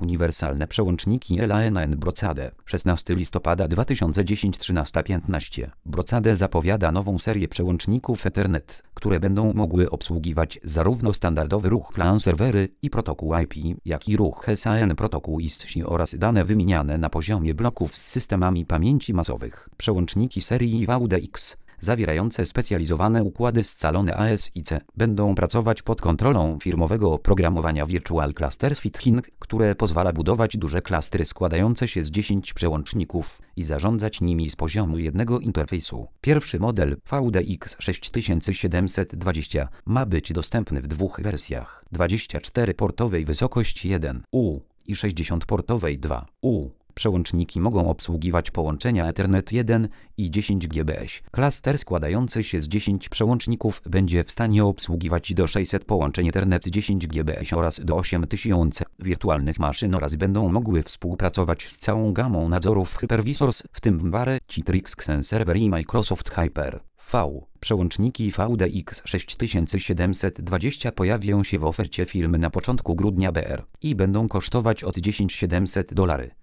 uniwersalne przełączniki LAN Brocade. 16 listopada 2010 13:15. Brocade zapowiada nową serię przełączników Ethernet, które będą mogły obsługiwać zarówno standardowy ruch LAN serwery i protokół IP, jak i ruch SAN protokół ISCSI oraz dane wymieniane na poziomie bloków z systemami pamięci masowych. Przełączniki serii VDX zawierające specjalizowane układy scalone ASIC będą pracować pod kontrolą firmowego oprogramowania Virtual Cluster Switching, które pozwala budować duże klastry składające się z 10 przełączników i zarządzać nimi z poziomu jednego interfejsu. Pierwszy model VDX 6720 ma być dostępny w dwóch wersjach: 24-portowej wysokości 1U i 60-portowej 2U. Przełączniki mogą obsługiwać połączenia Ethernet 1 i 10 GbS. Klaster składający się z 10 przełączników będzie w stanie obsługiwać do 600 połączeń Ethernet 10 GbS oraz do 8000 wirtualnych maszyn oraz będą mogły współpracować z całą gamą nadzorów Hypervisors, w tym Vmbare, Citrix Xen-Server i Microsoft Hyper. Przełączniki VDX 6720 pojawią się w ofercie firmy na początku grudnia i będą kosztować od $10,700.